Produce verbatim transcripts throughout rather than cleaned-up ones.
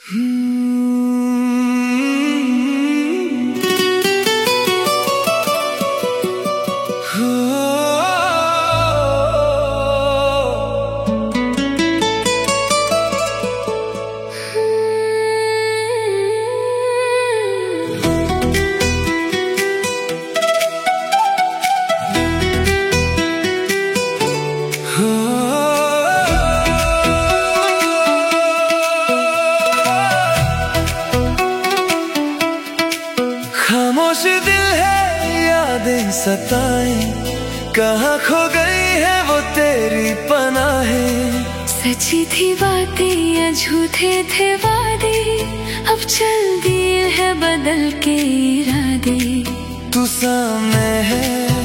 खामोश दिल है, यादें सताए, कहाँ खो गई है वो तेरी पनाहें। सच्ची थी बातें या झूठे थे वादे, अब चल दिए है बदल के इरादे। तू सामने है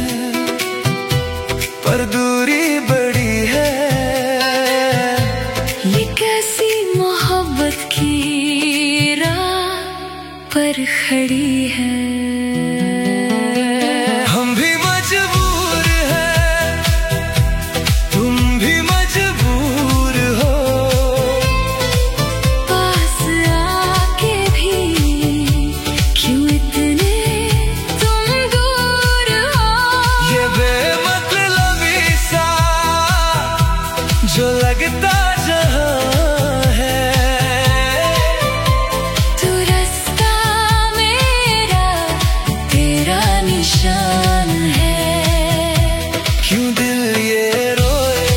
पर दूरी बड़ी है, ये कैसी मोहब्बत की राह पर खड़ी है। हम भी मजबूर हैं, तुम भी मजबूर हो, पास आके भी क्यों इतने तुम दूर हो। ये बेमतलबी सा जो लगता जहां है, तू रास्ता मेरा तेरा निशान है। क्यों दिल ये रोए,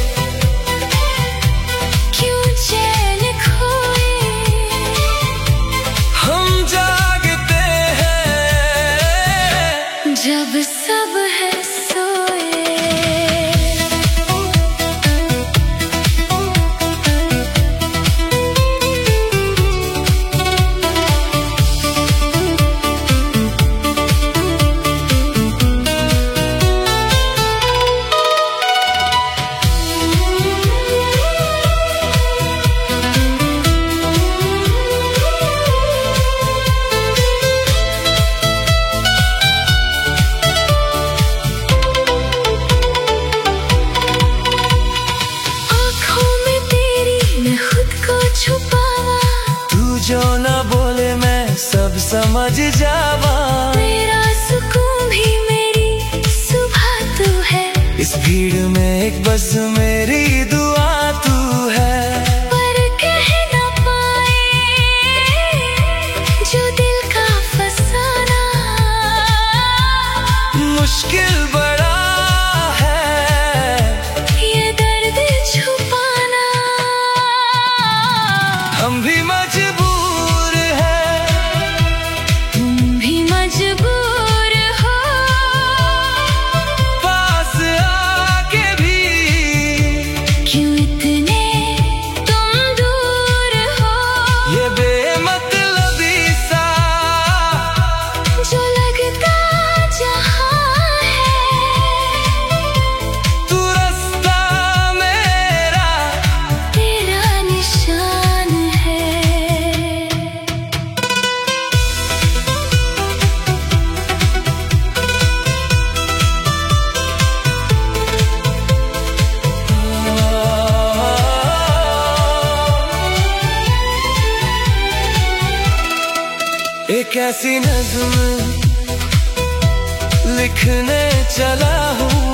क्यों चैन खोए, हम जागते हैं जब सब है सोए। आँखों में तेरी मैं खुद को छुपावा, तू जो ना बोले मैं सब समझ जावा। मेरा सुकून भी मेरी सुबह तू है, इस भीड़ में एक बस मेरी दुआ तू है। पर कह ना पाए जो दिल का फसाना, मुश्किल बड़ा है ये दर्द छुपाना। हम भी मजबूर हैं, तुम भी मजबूर हो, पास आके भी क्यों इतने तुम दूर हो। ये बेमतलबी सा जो लगता जहां है, तू रास्ता मेरा तेरा निशान है। एक ऐसी नज़्म लिखने चला हूँ,